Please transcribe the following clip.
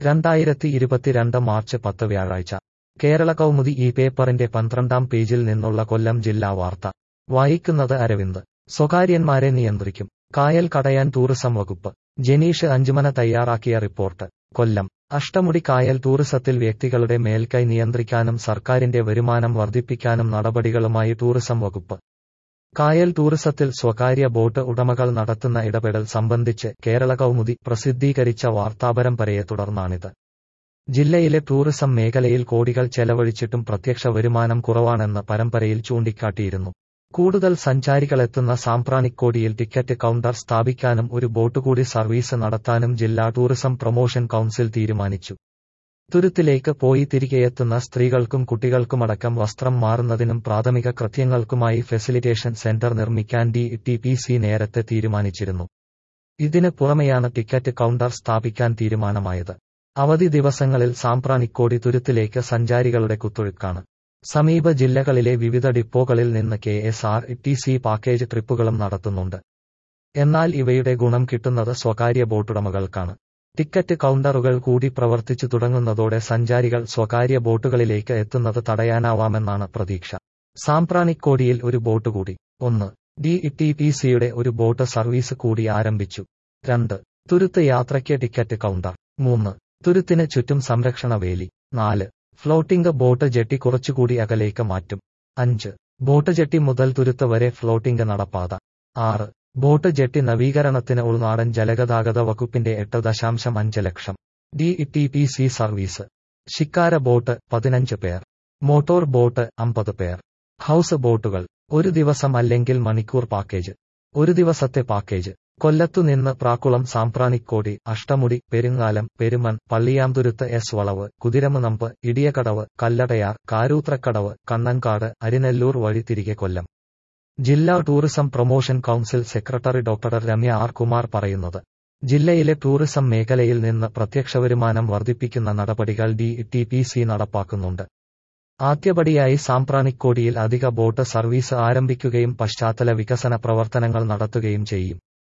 2022 March 10 വ്യാഴാഴ്ച കേരള കൗമുദി ഈ പേപ്പറിന്റെ 12-ാം പേജിൽ നിന്നുള്ള കൊല്ലം ജില്ലാ വാർത്ത വായിക്കുന്നത് അരവിന്ദ്. സ്വകാര്യന്മാരെ നിയന്ത്രിക്കും, കായൽ കടയാൻ ടൂറിസം വകുപ്പ്. ജനീഷ് അഞ്ചുമന തയ്യാറാക്കിയ റിപ്പോർട്ട്. കൊല്ലം. അഷ്ടമുടി കായൽ ടൂറിസത്തിൽ വ്യക്തികളുടെ മേൽക്കൈ നിയന്ത്രിക്കാനും സർക്കാരിന്റെ വരുമാനം വർദ്ധിപ്പിക്കാനും നടപടികളുമായി ടൂറിസം വകുപ്പ്. കായൽ ടൂറിസത്തിൽ സ്വകാര്യ ബോട്ട് ഉടമകൾ നടത്തുന്ന ഇടപെടൽ സംബന്ധിച്ച് കേരള കൗമുദി പ്രസിദ്ധീകരിച്ച വാർത്താപരമ്പരയെ തുടർന്നാണിത്. ജില്ലയിലെ ടൂറിസം മേഖലയിൽ കോടികൾ ചെലവഴിച്ചിട്ടും പ്രത്യക്ഷ വരുമാനം കുറവാണെന്ന് പരമ്പരയിൽ ചൂണ്ടിക്കാട്ടിയിരുന്നു. കൂടുതൽ സഞ്ചാരികളെത്തുന്ന സാമ്പ്രാണിക്കോടിയിൽ ടിക്കറ്റ് കൗണ്ടർ സ്ഥാപിക്കാനും ഒരു ബോട്ടുകൂടി സർവീസ് നടത്താനും ജില്ലാ ടൂറിസം പ്രൊമോഷൻ കൗൺസിൽ തീരുമാനിച്ചു. തുരുത്തിലേക്ക് പോയി തിരികെയെത്തുന്ന സ്ത്രീകൾക്കും കുട്ടികൾക്കുമടക്കം വസ്ത്രം മാറുന്നതിനും പ്രാഥമിക കൃത്യങ്ങൾക്കുമായി ഫെസിലിറ്റേഷൻ സെന്റർ നിർമ്മിക്കാൻ DTPC നേരത്തെ തീരുമാനിച്ചിരുന്നു. ഇതിന് പുറമെയാണ് ടിക്കറ്റ് കൗണ്ടർ സ്ഥാപിക്കാൻ തീരുമാനമായത്. അവധി ദിവസങ്ങളിൽ സാമ്പ്രാണിക്കോടി തുരുത്തിലേക്ക് സഞ്ചാരികളുടെ കുത്തൊഴുക്കാണ്. സമീപ ജില്ലകളിലെ വിവിധ ഡിപ്പോകളിൽ നിന്ന് KSRTC പാക്കേജ് ട്രിപ്പുകളും നടത്തുന്നുണ്ട്. എന്നാൽ ഇവയുടെ ഗുണം കിട്ടുന്നത് സ്വകാര്യ ബോട്ടുടമകൾക്കാണ്. ടിക്കറ്റ് കൗണ്ടറുകൾ കൂടി പ്രവർത്തിച്ചു തുടങ്ങുന്നതോടെ സഞ്ചാരികൾ സ്വകാര്യ ബോട്ടുകളിലേക്ക് എത്തുന്നത് തടയാനാവാമെന്നാണ് പ്രതീക്ഷ. സാമ്പ്രാണിക്കോടിയിൽ ഒരു ബോട്ട് കൂടി. 1. DTPCയുടെ ഒരു ബോട്ട് സർവീസ് കൂടി ആരംഭിച്ചു. 2. തുരുത്ത് യാത്രയ്ക്ക് ടിക്കറ്റ് കൗണ്ടർ. 3. തുരുത്തിന് ചുറ്റും സംരക്ഷണ വേലി. 4. ഫ്ലോട്ടിംഗ് ബോട്ട് ജെട്ടി കുറച്ചുകൂടി അകലേക്ക് മാറ്റും. 5. ബോട്ട് ജെട്ടി മുതൽ തുരുത്ത് വരെ ഫ്ലോട്ടിംഗ് നടപ്പാത. 6. ബോട്ട് ജെട്ടി നവീകരണത്തിന് ഉൾനാടൻ ജലഗതാഗത വകുപ്പിന്റെ 8.5 ലക്ഷം. DTPC സർവീസ്. ശിക്കാര ബോട്ട് 15 പേർ. മോട്ടോർ ബോട്ട് 50 പേർ. ഹൌസ് ബോട്ടുകൾ. ഒരു ദിവസം അല്ലെങ്കിൽ മണിക്കൂർ പാക്കേജ്. ഒരു ദിവസത്തെ പാക്കേജ്. കൊല്ലത്തുനിന്ന് പ്രാക്കുളം, സാമ്പ്രാണിക്കോടി, അഷ്ടമുടി, പെരുങ്ങാലം, പെരുമൺ, പള്ളിയാംതുരുത്ത്, വളവ്, കുതിരമുനമ്പ്, ഇടിയക്കടവ്, കല്ലടയാർ, കാരൂത്രക്കടവ്, കണ്ണൻകാട്, അരിനെല്ലൂർ വഴി തിരികെ കൊല്ലം. ജില്ലാ tourism promotion council secretary doctor Ramya R Kumar പറയുന്നത്. ജില്ലയിലെ ടൂറിസം മേഖലയിൽ നിന്ന് പ്രത്യക്ഷ വരുമാനം വർദ്ധിപ്പിക്കുന്ന നടപടികൾ DTPC നടപ്പാക്കുന്നുണ്ട്. ആദ്യപടിയായി സാമ്പ്രാണിക്കോടിയിൽ അധിക ബോട്ട് സർവീസ് ആരംഭിക്കുകയും പശ്ചാത്തല വികസന പ്രവർത്തനങ്ങൾ നടത്തുകയും ചെയ്യും.